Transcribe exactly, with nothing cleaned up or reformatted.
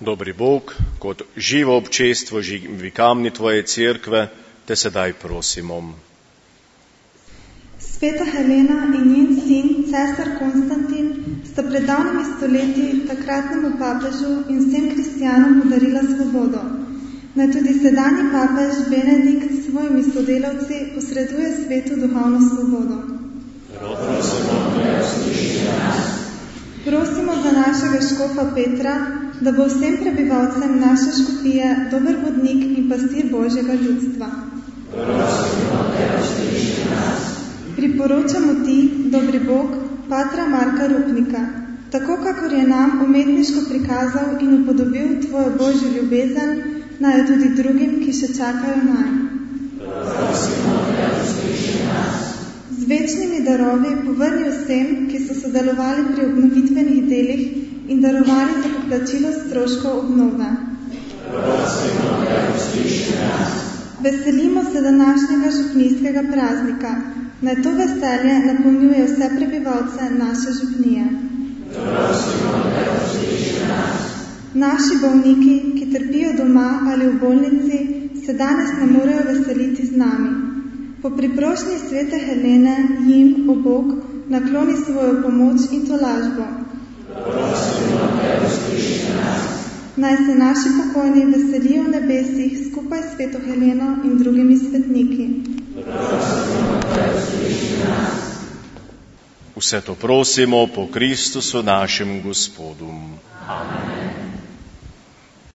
Dobri Bog, kot živo občestvo živi Tvoje cerkve, te sedaj prosimo. Sveta Helena in njen sin, cesar Konstantin, sta pred davnimi stoletji takratnemu papežu in vsem kristjanom podarila svobodo. Naj tudi sedanji papež Benedikt s svojimi sodelavci posreduje svetu duhovno svobodo. Prosimo, da usliši nas. Prosimo za našega škofa Petra, da bo vsem prebivalcem naše škofije dober vodnik in pastir Božjega ljudstva. Prosimo, da usliši nas. Priporočamo ti, dobri Bog, patra Marka Rupnika, tako kakor je nam umetniško prikazal in upodobil tvojo Božjo ljubezen, naj jo tudi drugim, ki še čakajo nanj. Prosimo, da usliši nas. Z večnimi darovi povrni vsem, ki so sodelovali pri obnovitvenih delih in darovali za poplačilo stroškov obnove. Prosimo, da usliši nas. Veselimo se današnjega župnijskega praznika. Naj to veselje napolnjuje vse prebivalce naše župnije. Prosimo, da usliši nas. Naši bolniki, ki trpijo doma ali v bolnici, se danes ne morejo veseliti z nami. Po priprošnji svete Helene jim, o Bog, nakloni svojo pomoč in tolažbo. Prosimo, da usliši nas. Naj se naši pokojni veselijo v nebesih skupaj s sveto Heleno in drugimi svetniki. Prosimo, da usliši nas. Vse to prosimo po Kristusu našem Gospodu. Amen.